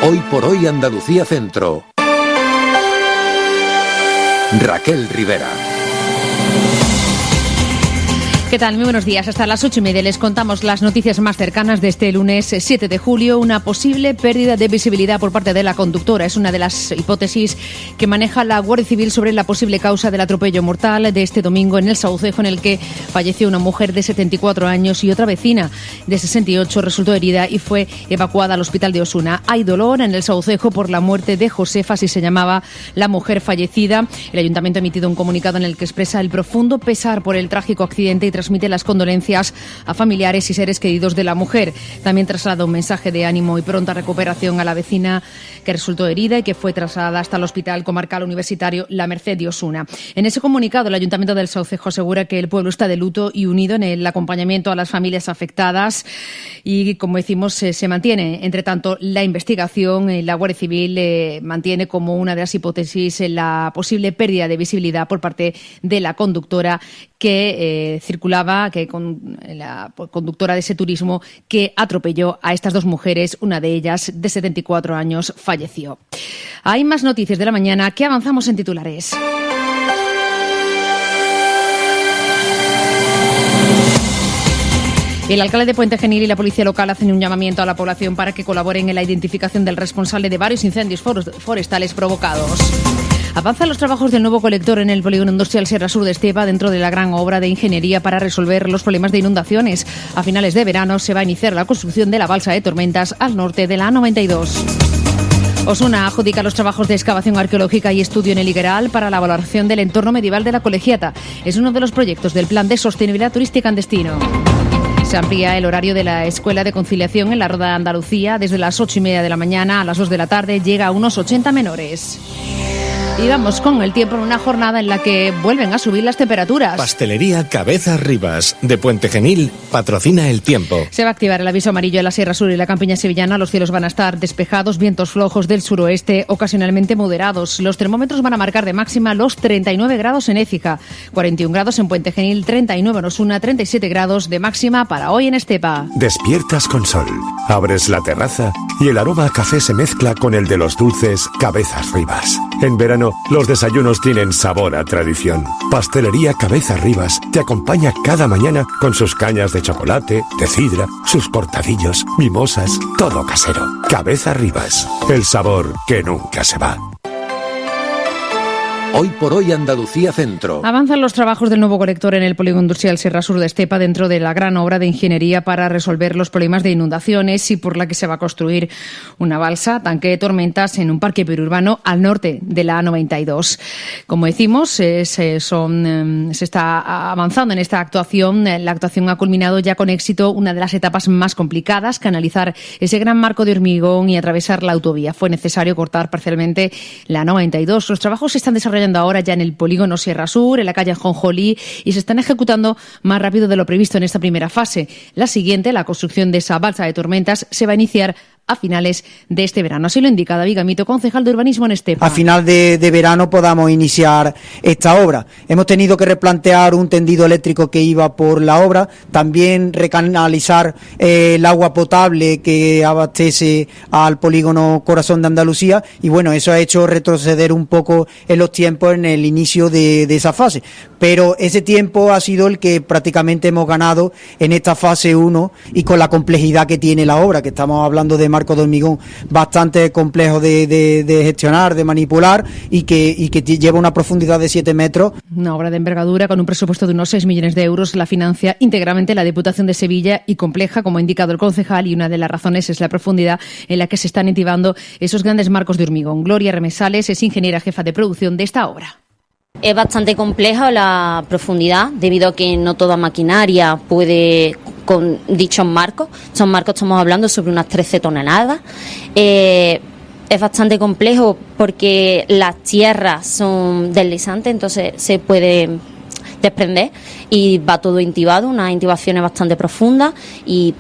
Hoy por hoy Andalucía Centro. Raquel Rivera. ¿Qué tal? Muy buenos días. Hasta las 8:30 les contamos las noticias más cercanas de este lunes 7 de julio. Una posible pérdida de visibilidad por parte de la conductora. Es una de las hipótesis que maneja la Guardia Civil sobre la posible causa del atropello mortal de este domingo en el Saucejo, en el que falleció una mujer de 74 años y otra vecina de 68 resultó herida y fue evacuada al hospital de Osuna. Hay dolor en el Saucejo por la muerte de Josefa, así se llamaba la mujer fallecida. El Ayuntamiento ha emitido un comunicado en el que expresa el profundo pesar por el trágico accidente y transmite las condolencias a familiares y seres queridos de la mujer. También traslada un mensaje de ánimo y pronta recuperación a la vecina que resultó herida y que fue trasladada hasta el Hospital Comarcal Universitario La Merced de Osuna. En ese comunicado, el Ayuntamiento del Saucejo asegura que el pueblo está de luto y unido en el acompañamiento a las familias afectadas y, como decimos, se mantiene. Entre tanto, la investigación, la Guardia Civil mantiene como una de las hipótesis la posible pérdida de visibilidad por parte de la conductora que circulaba, la conductora de ese turismo que atropelló a estas dos mujeres. Una de ellas, de 74 años, falleció. Hay más noticias de la mañana que avanzamos en titulares. El alcalde de Puente Genil y la policía local hacen un llamamiento a la población para que colaboren en la identificación del responsable de varios incendios forestales provocados. Avanzan los trabajos del nuevo colector en el polígono industrial Sierra Sur de Estepa dentro de la gran obra de ingeniería para resolver los problemas de inundaciones. A finales de verano se va a iniciar la construcción de la balsa de Tormentas al norte de la A92. Osuna adjudica los trabajos de excavación arqueológica y estudio en el Higueral para la valoración del entorno medieval de la Colegiata. Es uno de los proyectos del Plan de Sostenibilidad Turística en Destino. Se amplía el horario de la Escuela de Conciliación en la Roda de Andalucía. Desde las 8:30 de la mañana a las 2 de la tarde llega a unos 80 menores. Y vamos con el tiempo en una jornada en la que vuelven a subir las temperaturas. Pastelería Cabezas Rivas, de Puente Genil, patrocina el tiempo. Se va a activar el aviso amarillo en la Sierra Sur y la Campiña Sevillana. Los cielos van a estar despejados, vientos flojos del suroeste, ocasionalmente moderados. Los termómetros van a marcar de máxima los 39 grados en Écija, 41 grados en Puente Genil, 39 en Osuna, 37 grados de máxima para hoy en Estepa. Despiertas con sol, abres la terraza y el aroma a café se mezcla con el de los dulces Cabezas Rivas. En verano, los desayunos tienen sabor a tradición. Pastelería Cabezas Rivas te acompaña cada mañana con sus cañas de chocolate, de sidra, sus cortadillos, mimosas, todo casero. Cabezas Rivas, el sabor que nunca se va. Hoy por hoy Andalucía Centro. Avanzan los trabajos del nuevo colector en el polígono industrial Sierra Sur de Estepa dentro de la gran obra de ingeniería para resolver los problemas de inundaciones y por la que se va a construir una balsa, tanque de tormentas en un parque periurbano al norte de la A92. Como decimos, se está avanzando en esta actuación. La actuación ha culminado ya con éxito una de las etapas más complicadas, canalizar ese gran marco de hormigón y atravesar la autovía. Fue necesario cortar parcialmente la A92. Los trabajos se están desarrollando ahora ya en el polígono Sierra Sur, en la calle Jonjolí, y se están ejecutando más rápido de lo previsto en esta primera fase. La siguiente, la construcción de esa balsa de tormentas, se va a iniciar a finales de este verano. Así lo indica David Gamito, concejal de urbanismo en Estepa. A final de verano podamos iniciar esta obra. Hemos tenido que replantear un tendido eléctrico que iba por la obra, también recanalizar el agua potable que abastece al polígono Corazón de Andalucía, y bueno, eso ha hecho retroceder un poco en los tiempos en el inicio de esa fase. Pero ese tiempo ha sido el que prácticamente hemos ganado en esta fase 1 y con la complejidad que tiene la obra, que estamos hablando de marco de hormigón bastante complejo de gestionar, de manipular y que lleva una profundidad de 7 metros. Una obra de envergadura con un presupuesto de unos 6 millones de euros. La financia íntegramente la Diputación de Sevilla y compleja, como ha indicado el concejal, y una de las razones es la profundidad en la que se están activando esos grandes marcos de hormigón. Gloria Remesales es ingeniera jefa de producción de esta obra. Es bastante compleja la profundidad, debido a que no toda maquinaria puede con dichos marcos. Son marcos, estamos hablando sobre unas 13 toneladas. Es bastante complejo porque las tierras son deslizantes, entonces se puede desprender y va todo intibado, unas intibaciones bastante profundas, y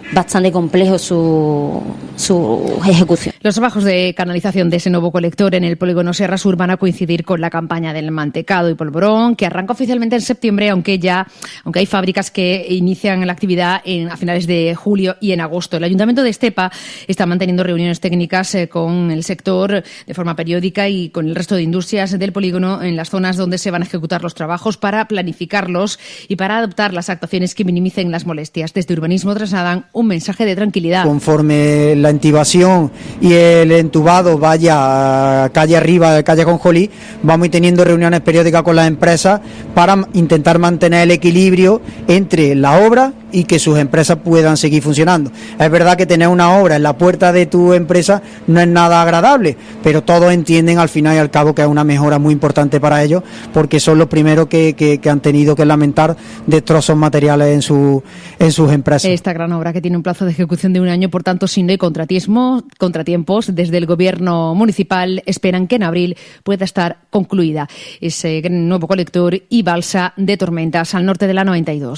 bastante complejo su ejecución. Los trabajos de canalización de ese nuevo colector en el polígono Serra Sur van a coincidir con la campaña del mantecado y polvorón, que arranca oficialmente en septiembre, aunque hay fábricas que inician la actividad a finales de julio y en agosto. El Ayuntamiento de Estepa está manteniendo reuniones técnicas con el sector de forma periódica y con el resto de industrias del polígono en las zonas donde se van a ejecutar los trabajos para planificarlos y para adoptar las actuaciones que minimicen las molestias. Desde Urbanismo trasladan un mensaje de tranquilidad. Conforme la intubación y el entubado vaya calle arriba, calle Conjolí, vamos a ir teniendo reuniones periódicas con las empresas para intentar mantener el equilibrio entre la obra y que sus empresas puedan seguir funcionando. Es verdad que tener una obra en la puerta de tu empresa no es nada agradable, pero todos entienden al final y al cabo que es una mejora muy importante para ellos, porque son los primeros que han tenido que lamentar destrozos materiales en sus empresas. Esta gran obra, que tiene un plazo de ejecución de 1 año, por tanto, si no hay contratiempos, desde el Gobierno municipal esperan que en abril pueda estar concluida ese nuevo colector y balsa de tormentas al norte de la 92.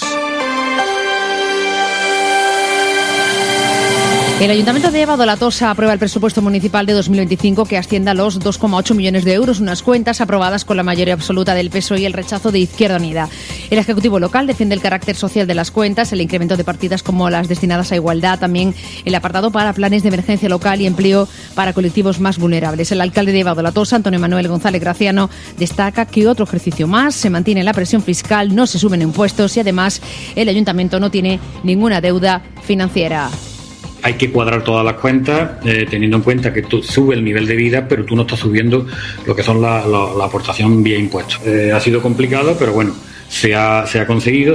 El Ayuntamiento de Badolatosa aprueba el presupuesto municipal de 2025, que asciende a los 2,8 millones de euros, unas cuentas aprobadas con la mayoría absoluta del PSOE y el rechazo de Izquierda Unida. El Ejecutivo local defiende el carácter social de las cuentas, el incremento de partidas como las destinadas a igualdad, también el apartado para planes de emergencia local y empleo para colectivos más vulnerables. El alcalde de Badolatosa, Antonio Manuel González Graciano, destaca que otro ejercicio más, se mantiene la presión fiscal, no se suben impuestos y además el Ayuntamiento no tiene ninguna deuda financiera. Hay que cuadrar todas las cuentas teniendo en cuenta que tú subes el nivel de vida, pero tú no estás subiendo lo que son la aportación vía impuestos. Ha sido complicado, pero bueno, se ha conseguido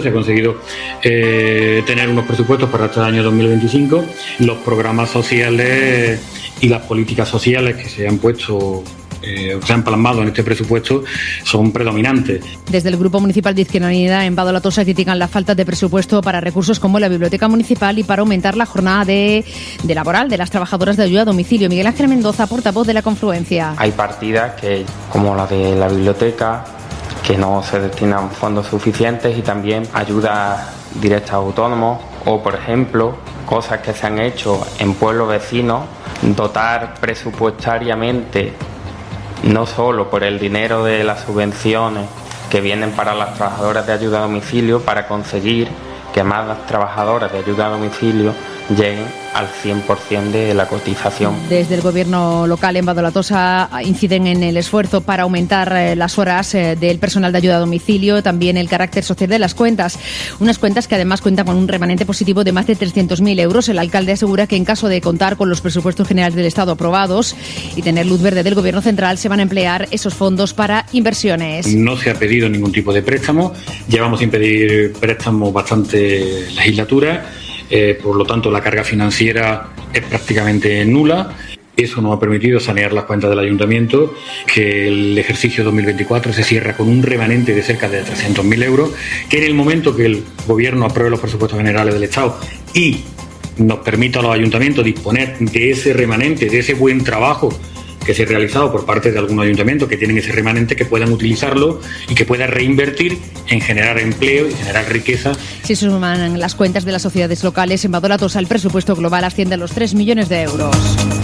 tener unos presupuestos para este año 2025. Los programas sociales y las políticas sociales que se han puesto se han plasmado en este presupuesto son predominantes. Desde el Grupo Municipal de Izquierda Unida en Badolatosa critican la falta de presupuesto para recursos como la biblioteca municipal y para aumentar la jornada de laboral de las trabajadoras de ayuda a domicilio. Miguel Ángel Mendoza, portavoz de la Confluencia. Hay partidas como la de la biblioteca, que no se destinan fondos suficientes, y también ayudas directas a autónomos, o por ejemplo cosas que se han hecho en pueblos vecinos, dotar presupuestariamente, no solo por el dinero de las subvenciones que vienen para las trabajadoras de ayuda a domicilio, para conseguir que más trabajadoras de ayuda a domicilio lleguen al 100% de la cotización. Desde el Gobierno local en Badolatosa inciden en el esfuerzo para aumentar las horas del personal de ayuda a domicilio, también el carácter social de las cuentas. Unas cuentas que además cuentan con un remanente positivo de más de 300.000 euros. El alcalde asegura que en caso de contar con los presupuestos generales del Estado aprobados y tener luz verde del Gobierno central, se van a emplear esos fondos para inversiones. No se ha pedido ningún tipo de préstamo. Llevamos sin pedir préstamos bastante legislatura. Por lo tanto, la carga financiera es prácticamente nula. Eso nos ha permitido sanear las cuentas del ayuntamiento, que el ejercicio 2024 se cierra con un remanente de cerca de 300.000 euros, que en el momento que el Gobierno apruebe los presupuestos generales del Estado y nos permita a los ayuntamientos disponer de ese remanente, de ese buen trabajo que se ha realizado por parte de algunos ayuntamientos que tienen ese remanente, que puedan utilizarlo y que puedan reinvertir en generar empleo y generar riqueza. Si se suman las cuentas de las sociedades locales, en Badolatosa el presupuesto global asciende a los 3 millones de euros.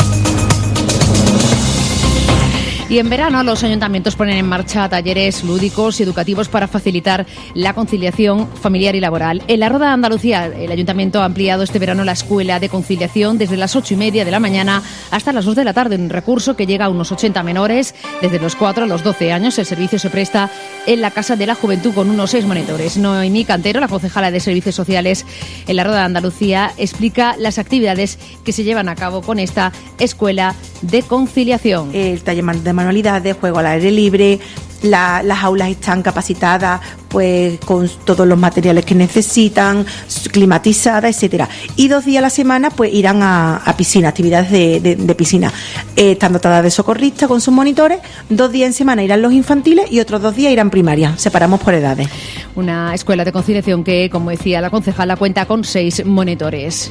Y en verano los ayuntamientos ponen en marcha talleres lúdicos y educativos para facilitar la conciliación familiar y laboral. En la Roda de Andalucía, el ayuntamiento ha ampliado este verano la escuela de conciliación desde las 8:30 de la mañana hasta las 2 de la tarde, un recurso que llega a unos 80 menores desde los 4 a los 12 años. El servicio se presta en la Casa de la Juventud con unos 6 monitores. Noemí Cantero, la concejala de Servicios Sociales en la Roda de Andalucía, explica las actividades que se llevan a cabo con esta escuela de conciliación. El taller de manualidades, juego al aire libre, las aulas están capacitadas pues con todos los materiales que necesitan, climatizadas, etcétera. Y 2 días a la semana pues irán a piscina, actividades de piscina. Están dotadas de socorristas con sus monitores. 2 días en semana irán los infantiles y otros 2 días irán primaria. Separamos por edades. Una escuela de conciliación que, como decía la concejala, cuenta con 6 monitores.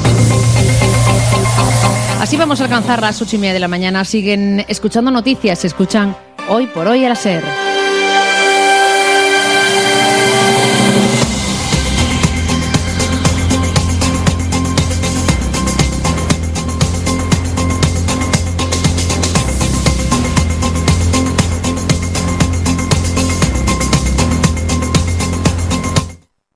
Así vamos a alcanzar las 8:30 de la mañana. Siguen escuchando noticias, se escuchan Hoy por Hoy a la SER.